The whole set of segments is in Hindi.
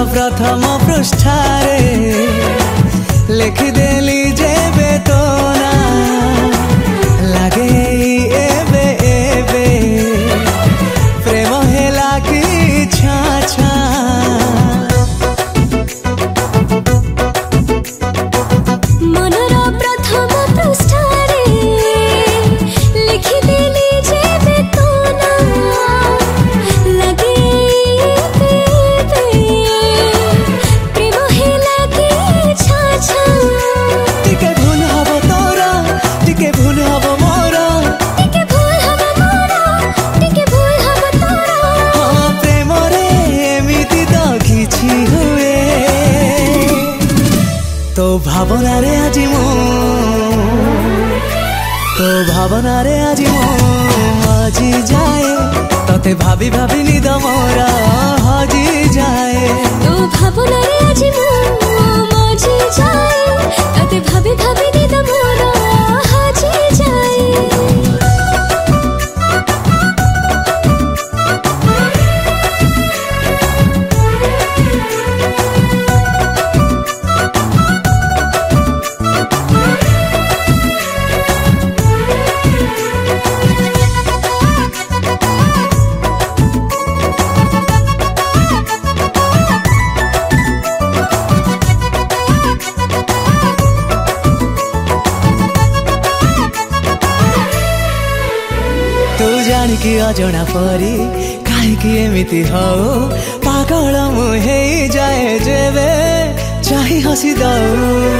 प्रथम पृष्ठारे लिखिदेली जेबे तो ना लागे एबे एबे प्रेम हेला कि छा छा मनर प्रथम पृष्ठारे लिखिदेली जेबे तो ना लागे भावना रे आज मु मजी जाए तते भाभी भाभी निद मोर हजी जाए तो भावना रे आज मु मजी जाए तते भाभी भाभी निद मोर हजी जाए तू जानिकी अजଣା परी काहीकि एमिति हो पागल मु हे जाए जेबे चाहि हसी दऊ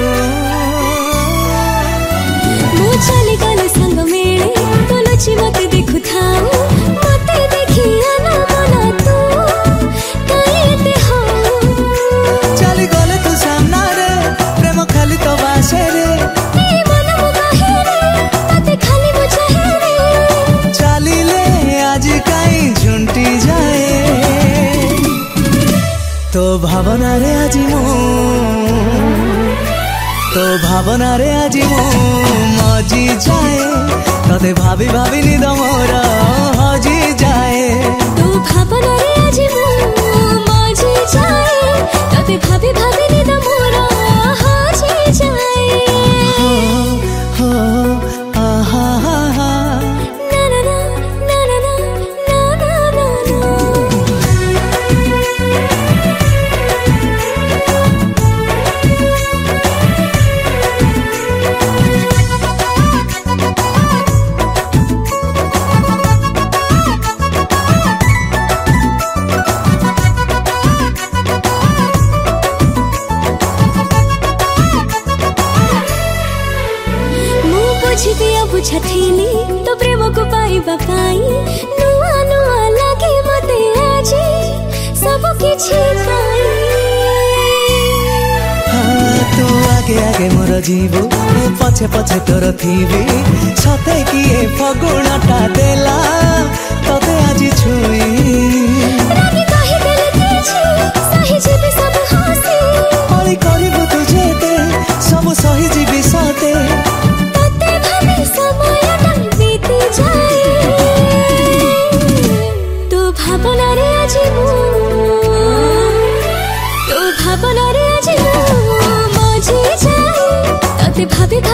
मु चली गले संग मेले तो लुचि मते देखु थाऊ मते देखी आना मना तू काईते हो चली गले तू सामना रे प्रेम खाली तो बासे रे ए मन मु काहे रे तते खाली मु चाहे रे चालिले आज काई झुंटी जाए तो भावना रे आज मु मजी जाए तते भाभी भाभी निद मोर हजी जाए तो भावना रे आज मु मजी जाए तते भाभी भाभी निद मोर हजी जाए हो आहा हा हा ना ना ना ना ना ना ना ना बुझाथिली तो प्रेम को पाइबा पाई नुआ नुआ लागे मते आजी सब किछि पाई तू आगे आगे मोर जीवो पछे पछे तोर थीबी सते किए फगुणटा देला तते आज छुई रानी कहि देले किछि सही जीवी सब हसी ओली करबो तू जेते सब सही जीवी सते भावना रे आज मजी जाए तते भाभी